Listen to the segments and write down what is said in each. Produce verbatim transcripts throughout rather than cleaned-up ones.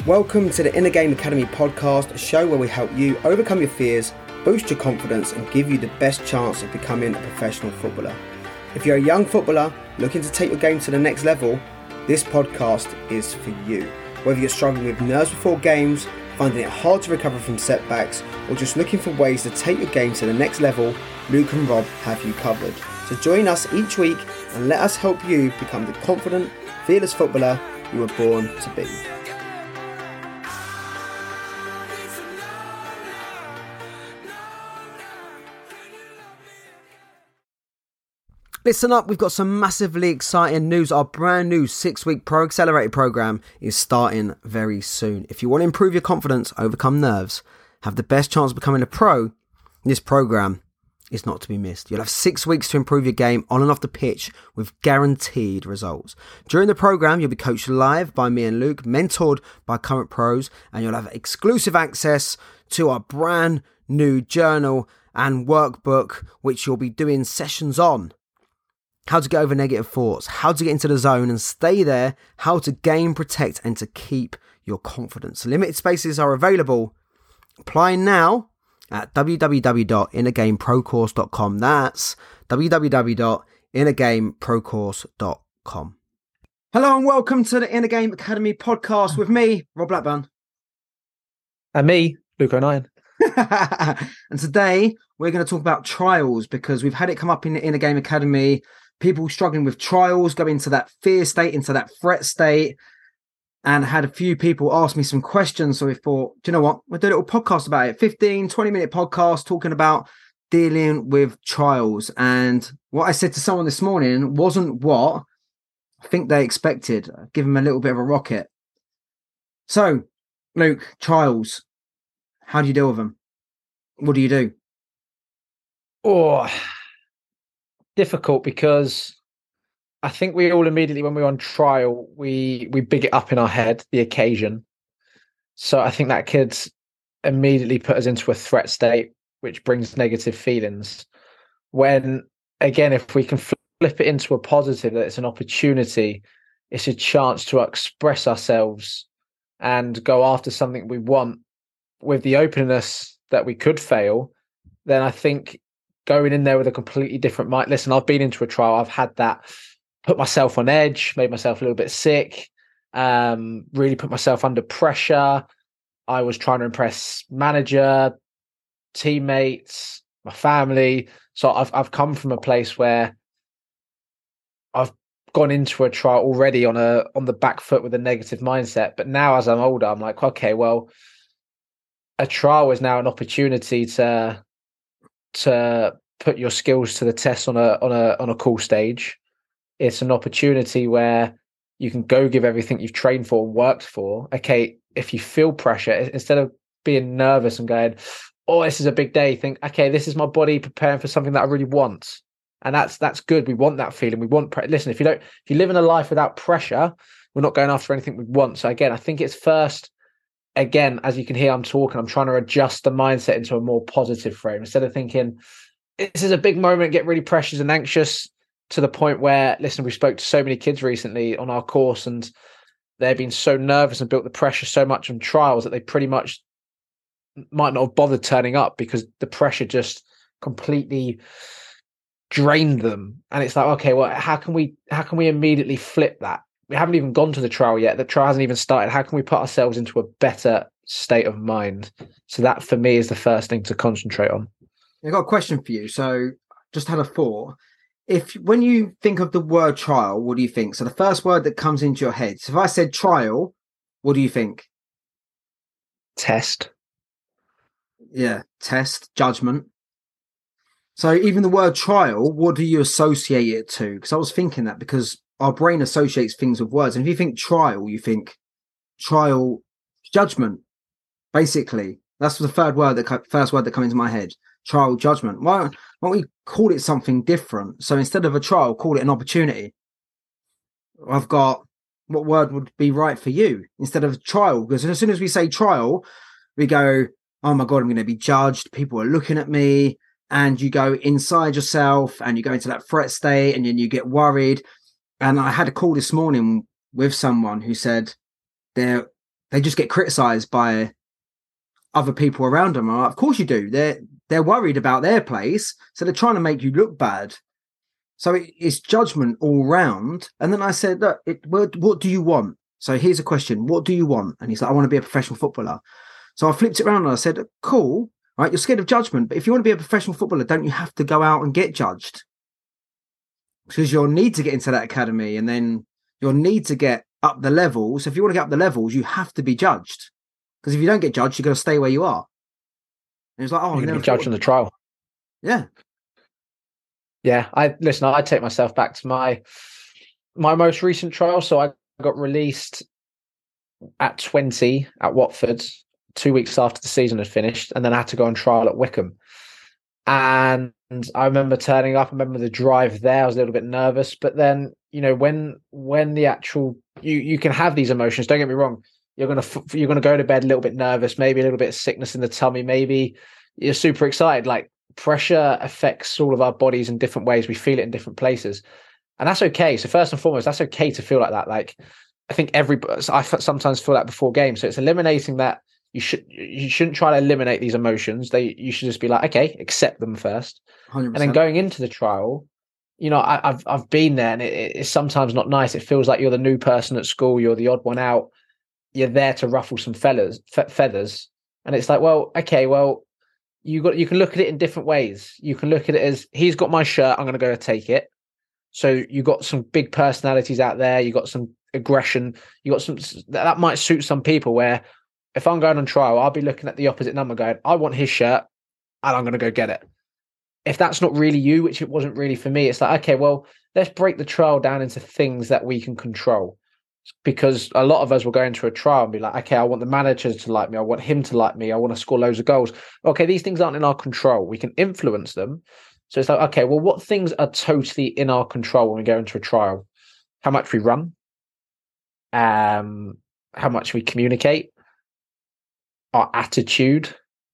Welcome to the Inner Game Academy podcast, a show where we help you overcome your fears, boost your confidence and give you the best chance of becoming a professional footballer. If you're a young footballer looking to take your game to the next level, this podcast is for you. Whether you're struggling with nerves before games, finding it hard to recover from setbacks, or just looking for ways to take your game to the next level, Luke and Rob have you covered. So join us each week and let us help you become the confident, fearless footballer you were born to be. Listen up, we've got some massively exciting news. Our brand new six-week Pro Accelerator program is starting very soon. If you want to improve your confidence, overcome nerves, have the best chance of becoming a pro, this program is not to be missed. You'll have six weeks to improve your game on and off the pitch with guaranteed results. During the program, you'll be coached live by me and Luke, mentored by current pros, and you'll have exclusive access to our brand new journal and workbook, which you'll be doing sessions on. How to get over negative thoughts, how to get into the zone and stay there, how to gain, protect and to keep your confidence. Limited spaces are available. Apply now at w w w dot inner game pro course dot com. That's w w w dot inner game pro course dot com. Hello and welcome to the Inner Game Academy podcast with me, Rob Blackburn. And me, Luke O'Nien. And today we're going to talk about trials because we've had it come up in the Inner Game Academy. People struggling with trials, go into that fear state, into that threat state, and had a few people ask me some questions. So we thought, do you know what? We'll do a little podcast about it. fifteen, twenty minute podcast talking about dealing with trials. And what I said to someone this morning wasn't what I think they expected. Give them a little bit of a rocket. So, Luke, trials. How do you deal with them? What do you do? Oh, difficult because I think we all immediately, when we're on trial, we we big it up in our head, the occasion. So I think that could immediately put us into a threat state, which brings negative feelings. When, again, if we can flip it into a positive, that it's an opportunity, it's a chance to express ourselves and go after something we want with the openness that we could fail, then I think going in there with a completely different mind. Listen, I've been into a trial. I've had that, put myself on edge, made myself a little bit sick, um, really put myself under pressure. I was trying to impress manager, teammates, my family. So I've I've come from a place where I've gone into a trial already on a on the back foot with a negative mindset. But now as I'm older, I'm like, okay, well, a trial is now an opportunity to to put your skills to the test on a on a on a cool stage. It's an opportunity where you can go give everything you've trained for and worked for. Okay, if you feel pressure, instead of being nervous and going, oh, this is a big day, think, okay, this is my body preparing for something that I really want. And that's that's good. We want that feeling. We want pre- listen, if you don't if you live in a life without pressure, we're not going after anything we want. So again, I think it's first, again, as you can hear, I'm talking, I'm trying to adjust the mindset into a more positive frame. Instead of thinking, this is a big moment, get really precious and anxious, to the point where, listen, we spoke to so many kids recently on our course and they've been so nervous and built the pressure so much on trials that they pretty much might not have bothered turning up because the pressure just completely drained them. And it's like, okay, well, how can we, how can we immediately flip that? We haven't even gone to the trial yet. The trial hasn't even started. How can we put ourselves into a better state of mind? So that for me is the first thing to concentrate on. I've got a question for you. So just had a thought. If when you think of the word trial, what do you think? So the first word that comes into your head. So if I said trial, what do you think? Test. Yeah, test, judgment. So even the word trial, what do you associate it to? Because I was thinking that because our brain associates things with words. And if you think trial, you think trial, judgment. Basically, that's the third word that first word that comes into my head. Trial, judgment. Why, why don't we call it something different? So instead of a trial, call it an opportunity. I've got, what word would be right for you instead of trial? Because as soon as we say trial, we go, oh my God, I'm going to be judged. People are looking at me. And you go inside yourself and you go into that threat state and then you get worried. And I had a call this morning with someone who said they're they just get criticised by other people around them. Like, of course you do. They're they're worried about their place, so they're trying to make you look bad. So it, it's judgment all round. And then I said, look, it, what, what do you want? So here's a question: what do you want? And he's like, I want to be a professional footballer. So I flipped it around and I said, cool, right? You're scared of judgment, but if you want to be a professional footballer, don't you have to go out and get judged? Because you'll need to get into that academy, and then you'll need to get up the levels. So if you want to get up the levels, you have to be judged. Because if you don't get judged, you're going to stay where you are. And it's like, oh, you're going to be judged on the trial. Yeah. Yeah. I listen, I take myself back to my my most recent trial. So I got released at twenty at Watford, two weeks after the season had finished, and then I had to go on trial at Wycombe. And I remember turning up, I remember the drive there, I was a little bit nervous, but then, you know, when when the actual you you can have these emotions, don't get me wrong, you're going to you're going to go to bed a little bit nervous, maybe a little bit of sickness in the tummy, maybe you're super excited. Like, pressure affects all of our bodies in different ways, we feel it in different places, and that's okay. So first and foremost, that's okay to feel like that. Like, I think every I sometimes feel that before games, so it's eliminating that. You should you shouldn't try to eliminate these emotions. They you should just be like, okay, accept them first, one hundred percent. and then going into the trial, you know, I, I've I've been there, and it, it's sometimes not nice. It feels like you're the new person at school. You're the odd one out. You're there to ruffle some feathers, fe- feathers, and it's like, well, okay, well, you got you can look at it in different ways. You can look at it as, he's got my shirt, I'm going to go take it. So you got some big personalities out there. You got some aggression. You got some that might suit some people. Where if I'm going on trial, I'll be looking at the opposite number going, I want his shirt and I'm going to go get it. If that's not really you, which it wasn't really for me, it's like, okay, well, let's break the trial down into things that we can control. Because a lot of us will go into a trial and be like, okay, I want the manager to like me. I want him to like me. I want to score loads of goals. Okay, these things aren't in our control. We can influence them. So it's like, okay, well, what things are totally in our control when we go into a trial? How much we run, um, how much we communicate, our attitude.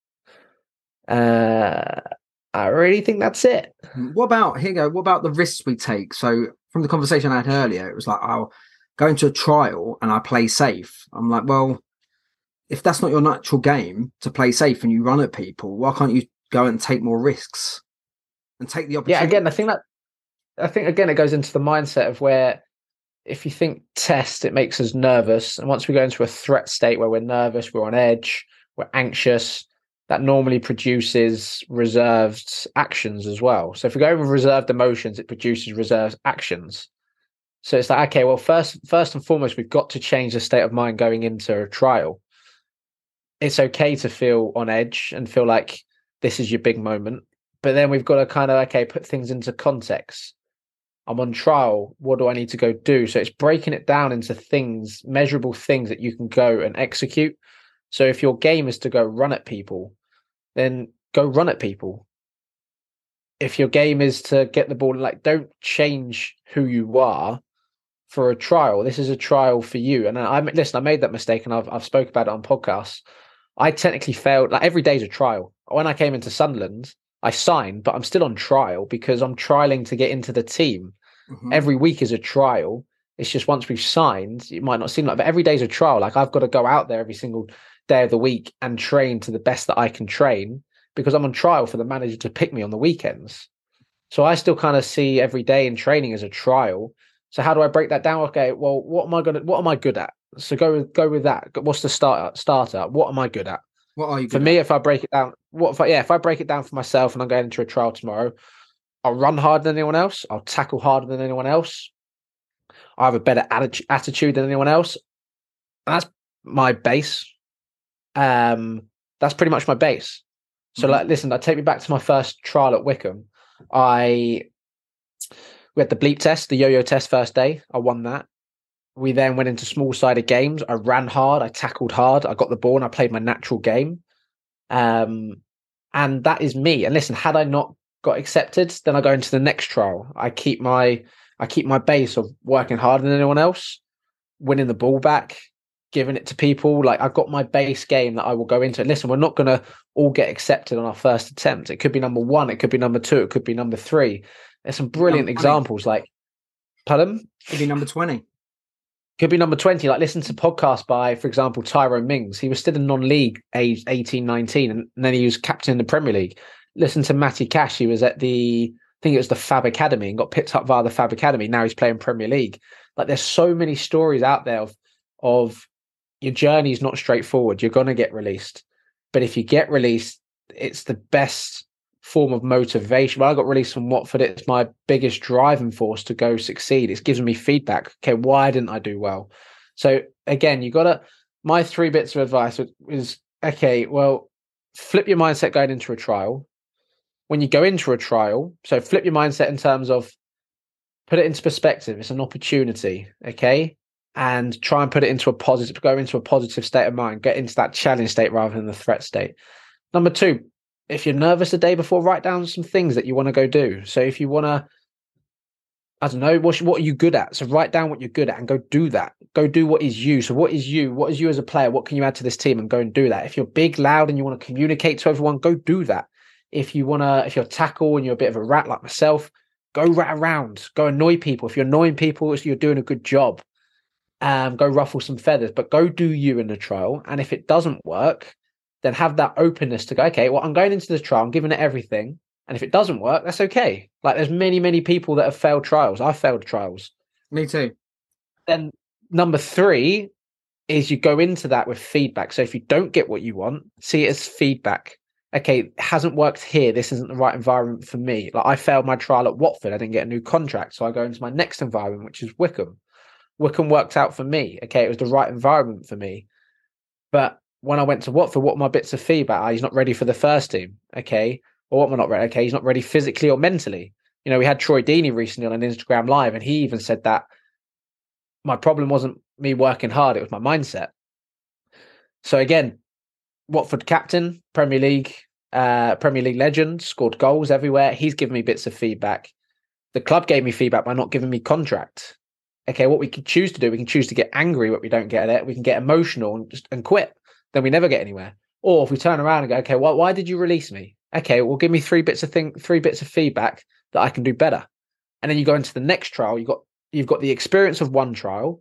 Uh, I really think that's it. What about, here you go, what about the risks we take? So from the conversation I had earlier, it was like, I'll go into a trial and I play safe. I'm like, well, if that's not your natural game to play safe and you run at people, why can't you go and take more risks and take the opportunity? Yeah, again, I think that, I think, again, it goes into the mindset of where if you think test, it makes us nervous. And once we go into a threat state where we're nervous, we're on edge, we're anxious, that normally produces reserved actions as well. So if we go with reserved emotions, it produces reserved actions. So it's like, okay, well, first, first and foremost, we've got to change the state of mind going into a trial. It's okay to feel on edge and feel like this is your big moment. But then we've got to kind of, okay, put things into context. I'm on trial. What do I need to go do? So it's breaking it down into things, measurable things that you can go and execute. So if your game is to go run at people, then go run at people. If your game is to get the ball, like, don't change who you are for a trial. This is a trial for you. And I listen, I made that mistake, and I've I've spoke about it on podcasts. I technically failed. Like, every day's a trial. When I came into Sunderland, I signed, but I'm still on trial because I'm trialing to get into the team. Mm-hmm. Every week is a trial. It's just once we've signed, it might not seem like, but every day's a trial. Like, I've got to go out there every single day of the week and train to the best that I can train because I'm on trial for the manager to pick me on the weekends. So I still kind of see every day in training as a trial. So how do I break that down? Okay, well, what am I gonna? What am I good at? So go go with that. What's the starter? Starter. What am I good at? What are you? For me, if I break it down, what if I, yeah, if I break it down for myself and I'm going into a trial tomorrow, I'll run harder than anyone else. I'll tackle harder than anyone else. I have a better atti- attitude than anyone else. And that's my base. Um, that's pretty much my base. So, mm-hmm. like, listen, I take me back to my first trial at Wycombe. I we had the bleep test, the yo-yo test first day. I won that. We then went into small-sided games. I ran hard. I tackled hard. I got the ball and I played my natural game. Um, and that is me. And listen, had I not got accepted, then I go into the next trial. I keep my I keep my base of working harder than anyone else, winning the ball back, giving it to people. Like, I've got my base game that I will go into. Listen, we're not going to all get accepted on our first attempt. It could be number one. It could be number two. It could be number three. There's some brilliant examples. Like, pardon? Could be number twenty. Could be number twenty. Like, listen to podcasts by, for example, Tyrone Mings. He was still in non-league age eighteen, nineteen, and then he was captain in the Premier League. Listen to Matty Cash. He was at the, I think it was the Fab Academy and got picked up via the Fab Academy. Now he's playing Premier League. Like, there's so many stories out there of, of your journey is not straightforward. You're going to get released. But if you get released, it's the best form of motivation. When I got released from Watford, it's my biggest driving force to go succeed. It's giving me feedback. Okay, why didn't I do well? So again, you got to, my three bits of advice is, okay, well, flip your mindset going into a trial. When you go into a trial, so flip your mindset in terms of, put it into perspective. It's an opportunity, okay? And try and put it into a positive, go into a positive state of mind, get into that challenge state rather than the threat state. Number two, if you're nervous the day before, write down some things that you want to go do. So if you want to, I don't know, what, what are you good at? So write down what you're good at and go do that. Go do what is you. So what is you? What is you as a player? What can you add to this team? And go and do that. If you're big, loud, and you want to communicate to everyone, go do that. If you want to, if you're tackle and you're a bit of a rat like myself, go rat around. Go annoy people. If you're annoying people, you're doing a good job. Um, go ruffle some feathers. But go do you in the trial. And if it doesn't work, then have that openness to go, okay, well, I'm going into the trial, I'm giving it everything. And if it doesn't work, that's okay. Like, there's many, many people that have failed trials. I failed trials. Me too. Then number three is you go into that with feedback. So if you don't get what you want, see it as feedback. Okay, it hasn't worked here. This isn't the right environment for me. Like, I failed my trial at Watford. I didn't get a new contract. So I go into my next environment, which is Wycombe. Wycombe worked out for me. Okay, it was the right environment for me. But when I went to Watford, what were my bits of feedback? Oh, he's not ready for the first team. Okay. Or what am I not ready? Okay, he's not ready physically or mentally. You know, we had Troy Deeney recently on an Instagram Live, and he even said that my problem wasn't me working hard, it was my mindset. So again, Watford captain, Premier League, uh, Premier League legend, scored goals everywhere. He's given me bits of feedback. The club gave me feedback by not giving me contract. Okay, what we can choose to do, we can choose to get angry when we don't get it. We can get emotional and just and quit. Then we never get anywhere. Or if we turn around and go, okay, well, why did you release me? Okay, well, give me three bits of thing, three bits of feedback that I can do better. And then you go into the next trial. You got you've got the experience of one trial.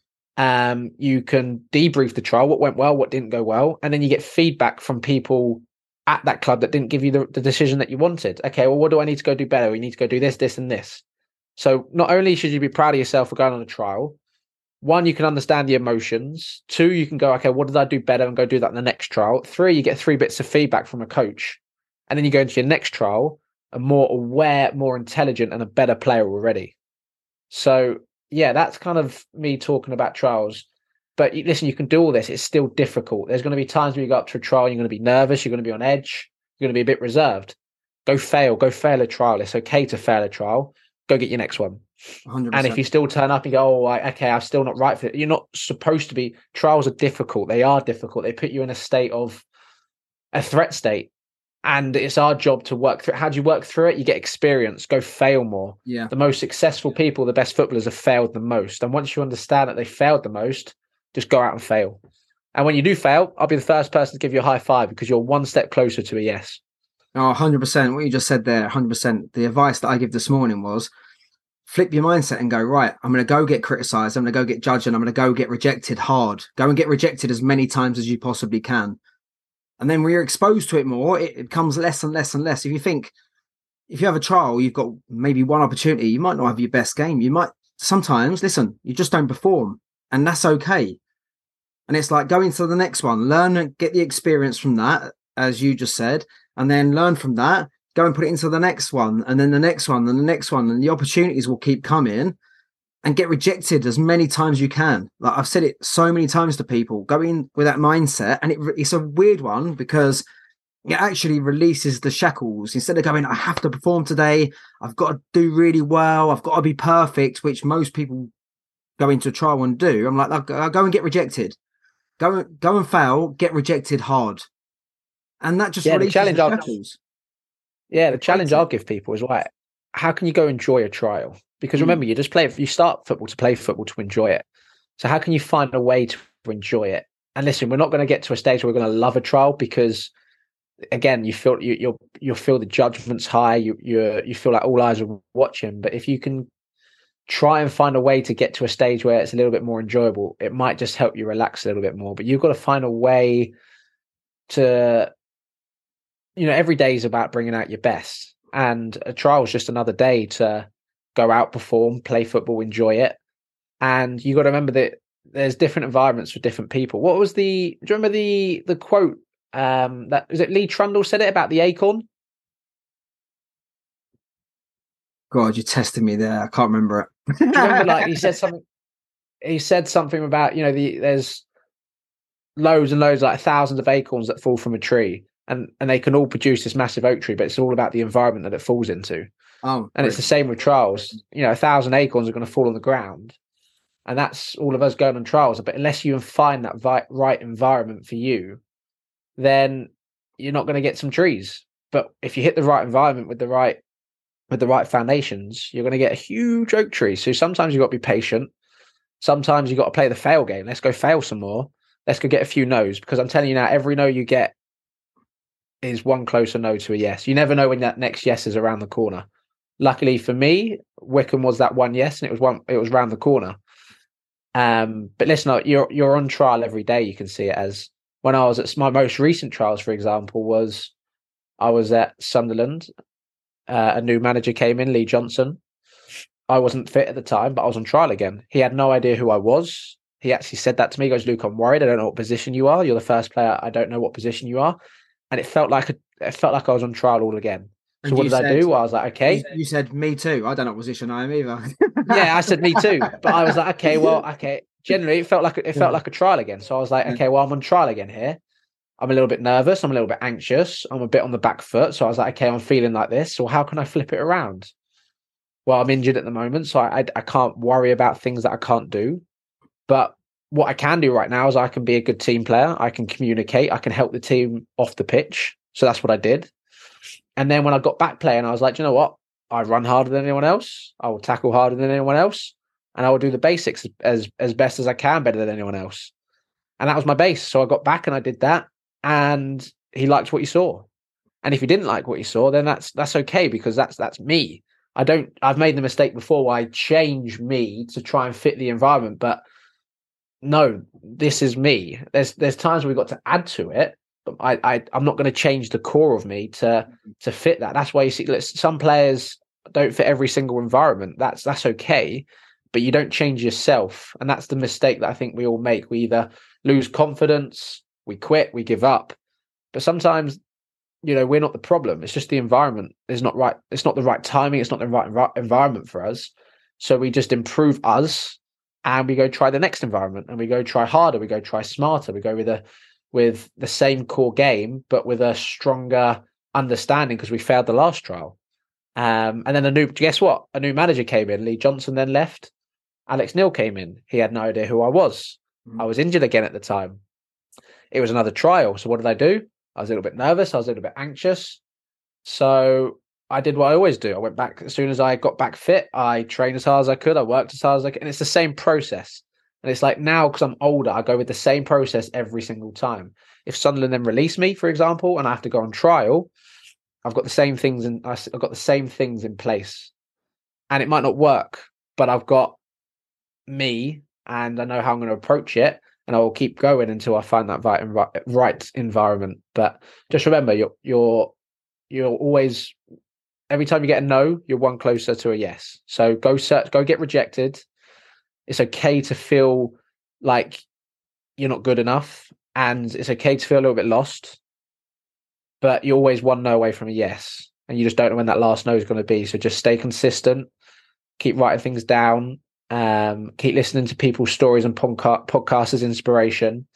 Um, you can debrief the trial, what went well, what didn't go well, and then you get feedback from people at that club that didn't give you the, the decision that you wanted. Okay, well, what do I need to go do better? We need to go do this, this, and this. So not only should you be proud of yourself for going on a trial, one, you can understand the emotions. Two, you can go, okay, what did I do better, and go do that in the next trial. Three, you get three bits of feedback from a coach. And then you go into your next trial, a more aware, more intelligent, and a better player already. So, yeah, that's kind of me talking about trials. But listen, you can do all this. It's still difficult. There's going to be times when you go up to a trial, you're going to be nervous, you're going to be on edge, you're going to be a bit reserved. Go fail. Go fail a trial. It's okay to fail a trial. Go get your next one. one hundred percent. And if you still turn up and go, oh, okay, I'm still not right for it. You're not supposed to be. Trials are difficult. They are difficult. They put you in a state of a threat state. And it's our job to work through it. How do you work through it? You get experience. Go fail more. Yeah. The most successful people, the best footballers, have failed the most. And once you understand that they failed the most, just go out and fail. And when you do fail, I'll be the first person to give you a high five because you're one step closer to a yes. Oh, one hundred percent. What you just said there, one hundred percent. The advice that I give this morning was flip your mindset and go, right, I'm going to go get criticised. I'm going to go get judged and I'm going to go get rejected hard. Go and get rejected as many times as you possibly can. And then when you're exposed to it more, it, it becomes less and less and less. If you think, if you have a trial, you've got maybe one opportunity, you might not have your best game. You might sometimes, listen, you just don't perform and that's okay. And it's like going to the next one, learn and get the experience from that, as you just said, and then learn from that, go and put it into the next one, and then the next one, and the next one, and the opportunities will keep coming, and get rejected as many times as you can. Like I've said it so many times to people, go in with that mindset, and it, it's a weird one because it actually releases the shackles. Instead of going, I have to perform today, I've got to do really well, I've got to be perfect, which most people go into a trial and do. I'm like, I'll go and get rejected. Go, go and fail, get rejected hard. And that just yeah, releases the challenge the I'll, shackles. Yeah, the challenge I'll give people is like, how can you go enjoy a trial? Because remember, mm. you just play, you start football to play football to enjoy it. So how can you find a way to enjoy it? And listen, we're not going to get to a stage where we're going to love a trial because, again, you feel you you'll you'll feel the judgment's high. You you you feel like all eyes are watching. But if you can try and find a way to get to a stage where it's a little bit more enjoyable. It might just help you relax a little bit more, but you've got to find a way to, you know, every day is about bringing out your best, and a trial is just another day to go out, perform, play football, enjoy it. And you got to remember that there's different environments for different people. What was the, do you remember the, the quote um, that, was it Lee Trundle said it about the acorn? God, you're testing me there. I can't remember it. Do you remember, like, he said something, he said something about, you know, the, there's loads and loads, like thousands of acorns that fall from a tree, and, and they can all produce this massive oak tree, but it's all about the environment that it falls into. Oh, and it's the same with trials. You know, a thousand acorns are going to fall on the ground, and that's all of us going on trials. But unless you find that vi- right environment for you, then you're not going to get some trees. But if you hit the right environment with the right with the right foundations, you're going to get a huge oak tree. So sometimes you've got to be patient. Sometimes you've got to play the fail game. Let's go fail some more. Let's go get a few no's, because I'm telling you now, every no you get is one closer no to a yes. You never know when that next yes is around the corner. Luckily for me, Wickham was that one yes, and it was one. It was round the corner. Um, but listen, you're you're on trial every day. You can see it as when I was at my most recent trials, for example, was I was at Sunderland. Uh, a new manager came in, Lee Johnson. I wasn't fit at the time, but I was on trial again. He had no idea who I was. He actually said that to me. He goes, "Luke, I'm worried. I don't know what position you are. You're the first player. I don't know what position you are." And it felt like a, it felt like I was on trial all again. So and what did said, I do? Well, I was like, okay. You said, me too. I don't know what position I am either. Yeah, I said me too. But I was like, okay, well, okay. Generally, it felt like it felt like a trial again. So I was like, okay, well, I'm on trial again here. I'm a little bit nervous. I'm a little bit anxious. I'm a bit on the back foot. So I was like, okay, I'm feeling like this. So how can I flip it around? Well, I'm injured at the moment, so I, I, I can't worry about things that I can't do. But what I can do right now is I can be a good team player. I can communicate. I can help the team off the pitch. So that's what I did. And then when I got back playing, I was like, you know what? I run harder than anyone else. I will tackle harder than anyone else. And I will do the basics as, as best as I can, better than anyone else. And that was my base. So I got back and I did that. And he liked what he saw. And if he didn't like what he saw, then that's that's okay, because that's that's me. I don't I've made the mistake before where I change me to try and fit the environment. But no, this is me. There's there's times we've got to add to it. But I, I I'm not going to change the core of me to to fit that. That's why you see some players don't fit every single environment. That's that's okay. But you don't change yourself. And that's the mistake that I think we all make. We either lose confidence, we quit, we give up. But sometimes, you know, we're not the problem. It's just the environment is not right. It's not the right timing. It's not the right env- environment for us. So we just improve us and we go try the next environment, and we go try harder. We go try smarter. We go with a, with the same core game, but with a stronger understanding, because we failed the last trial. Um, and then a new, guess what? A new manager came in. Lee Johnson then left. Alex Neil came in. He had no idea who I was. Mm. I was injured again at the time. It was another trial. So what did I do? I was a little bit nervous. I was a little bit anxious. So I did what I always do. I went back as soon as I got back fit. I trained as hard as I could. I worked as hard as I could. And it's the same process. And it's like now, because I'm older, I go with the same process every single time. If Sunderland then release me, for example, and I have to go on trial, I've got the same things and I've got the same things in place. And it might not work, but I've got me and I know how I'm going to approach it, and I will keep going until I find that right, right environment. But just remember, you're you're you're always, every time you get a no, you're one closer to a yes. So go search, go get rejected. It's okay to feel like you're not good enough, and it's okay to feel a little bit lost, but you're always one no away from a yes, and you just don't know when that last no is going to be. So just stay consistent, keep writing things down, um, keep listening to people's stories and podca- podcasts as inspiration,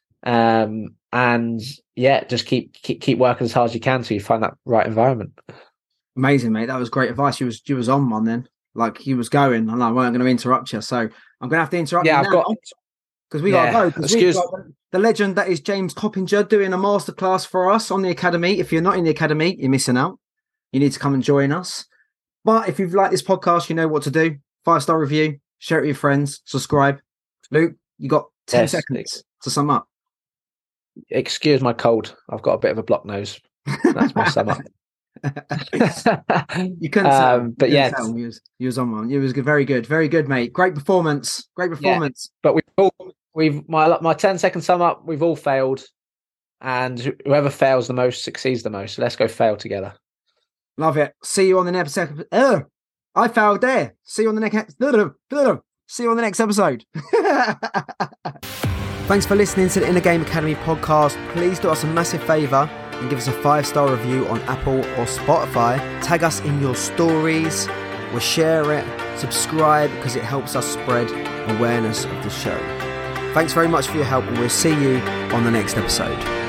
um, and yeah, just keep keep keep working as hard as you can till you find that right environment. Amazing, mate. That was great advice. You was you was on one then. Like he was going, and I weren't going to interrupt you, so I'm going to have to interrupt yeah, you I've now. got Because we yeah, got to go. Because we've got the legend that is James Coppinger doing a masterclass for us on the Academy. If you're not in the Academy, you're missing out. You need to come and join us. But if you've liked this podcast, you know what to do. Five-star review, share it with your friends, subscribe. Luke, you got ten yes, seconds to sum up. Excuse my cold. I've got a bit of a blocked nose. That's my sum up. You couldn't tell. um, but you yeah, tell. You was, you was on one. You was good. Very good. Very good, mate. Great performance. Great performance. Yeah, but we've all, we've my my ten second sum up. We've all failed, and whoever fails the most succeeds the most. So let's go fail together. Love it. See you on the next episode. Uh, I failed there. See you on the next. See you on the next episode. Thanks for listening to the Inner Game Academy podcast. Please do us a massive favour and give us a five-star review on Apple or Spotify. Tag us in your stories. We'll share it. Subscribe because it helps us spread awareness of the show. Thanks very much for your help, and we'll see you on the next episode.